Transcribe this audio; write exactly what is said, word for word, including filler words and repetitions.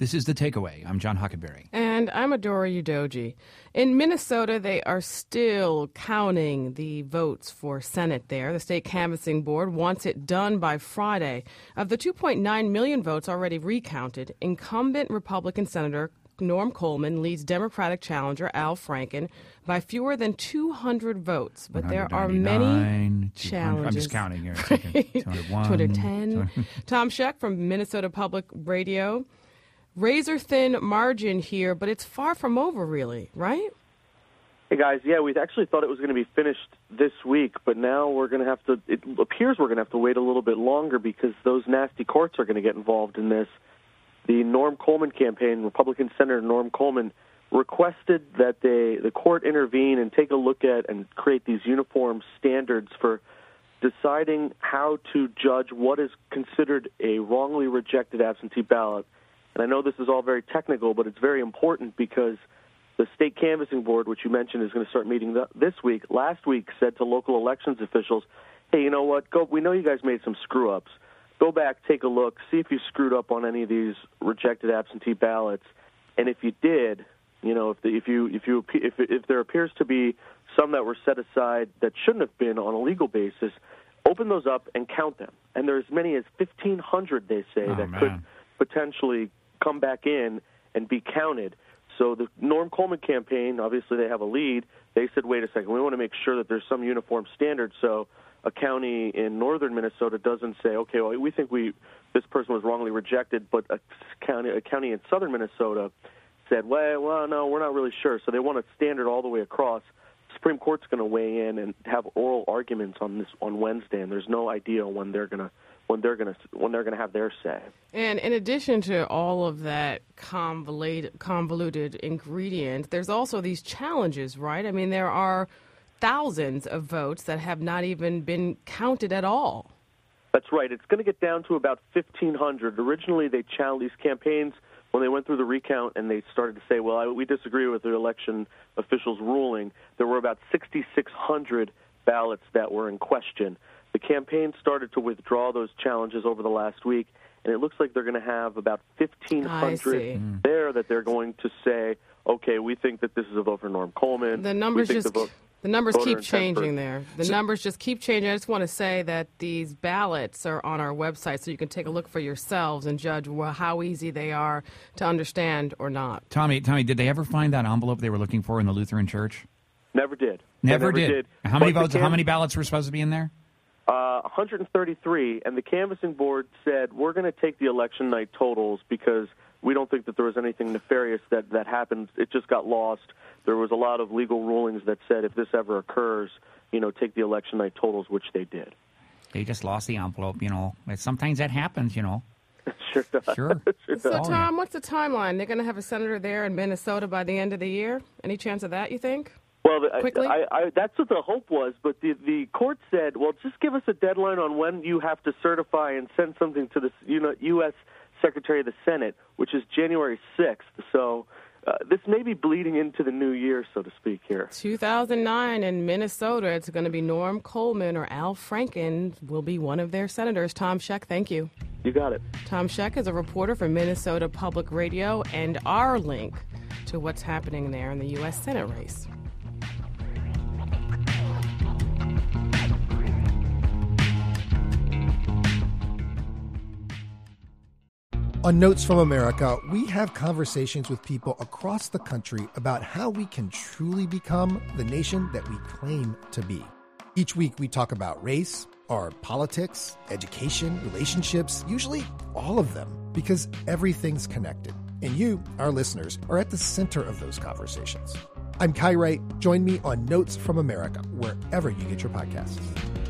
This is The Takeaway. I'm John Huckleberry. And I'm Adora Udoji. In Minnesota, they are still counting the votes for Senate there. The state canvassing board wants it done by Friday. Of the two point nine million votes already recounted, incumbent Republican Senator Norm Coleman leads Democratic challenger Al Franken by fewer than two hundred votes. But there are many challenges. I'm just counting here. two hundred one, two hundred ten. Tom Scheck from Minnesota Public Radio. Razor-thin margin here, but it's far from over, really, right? Hey, guys, yeah, we actually thought it was going to be finished this week, but now we're going to have to, it appears we're going to have to wait a little bit longer because those nasty courts are going to get involved in this. The Norm Coleman campaign, Republican Senator Norm Coleman, requested that they, the court intervene and take a look at and create these uniform standards for deciding how to judge what is considered a wrongly rejected absentee ballot. And I know this is all very technical, but it's very important because the state canvassing board, which you mentioned is going to start meeting th- this week, last week said to local elections officials, hey, you know what, go. we know you guys made some screw-ups. Go back, take a look, see if you screwed up on any of these rejected absentee ballots. And if you did, you know, if, the, if, you, if, you, if, if there appears to be some that were set aside that shouldn't have been on a legal basis, open those up and count them. And there are as many as fifteen hundred, they say, oh, that man. could potentially come back in and be counted. So the Norm Coleman campaign, obviously they have a lead. They said, wait a second, we want to make sure that there's some uniform standard so a county in northern Minnesota doesn't say, okay, well, we think we this person was wrongly rejected, but a county, a county in southern Minnesota said, well, well, no, we're not really sure. So they want a standard all the way across. The Supreme Court's going to weigh in and have oral arguments on this on Wednesday, and there's no idea when they're going to when they're going to when they're going to have their say. And in addition to all of that convoluted, convoluted ingredients, there's also these challenges, right? I mean, there are thousands of votes that have not even been counted at all. That's right. It's going to get down to about fifteen hundred. Originally, they challenged these campaigns when they went through the recount and they started to say, well, I, we disagree with the election officials' ruling. There were about sixty-six hundred ballots that were in question. The campaign started to withdraw those challenges over the last week, and it looks like they're going to have about fifteen hundred there that they're going to say, okay, we think that this is a vote for Norm Coleman. The numbers we think just the, vote, the numbers keep for, changing there. The so, numbers just keep changing. I just want to say that these ballots are on our website, so you can take a look for yourselves and judge well, how easy they are to understand or not. Tommy, Tommy, did they ever find that envelope they were looking for in the Lutheran Church? Never did. Never, never did. did. How many but votes? Can- how many ballots were supposed to be in there? Uh, one hundred thirty-three, and the canvassing board said, we're going to take the election night totals because we don't think that there was anything nefarious that, that happened. It just got lost. There was a lot of legal rulings that said if this ever occurs, you know, take the election night totals, which they did. They just lost the envelope, you know. Sometimes that happens, you know. Sure does. Sure. sure So, does. Tom, what's the timeline? They're going to have a senator there in Minnesota by the end of the year? Any chance of that, you think? Well, Quickly? I, I, that's what the hope was, but the, the court said, well, just give us a deadline on when you have to certify and send something to the U S Secretary of the Senate, which is January sixth. So uh, this may be bleeding into the new year, so to speak, here. two thousand nine in Minnesota, it's going to be Norm Coleman or Al Franken will be one of their senators. Tom Scheck, thank you. You got it. Tom Scheck is a reporter for Minnesota Public Radio and our link to what's happening there in the U S Senate race. On Notes from America, we have conversations with people across the country about how we can truly become the nation that we claim to be. Each week we talk about race, our politics, education, relationships, usually all of them, because everything's connected. And you, our listeners, are at the center of those conversations. I'm Kai Wright. Join me on Notes from America, wherever you get your podcasts.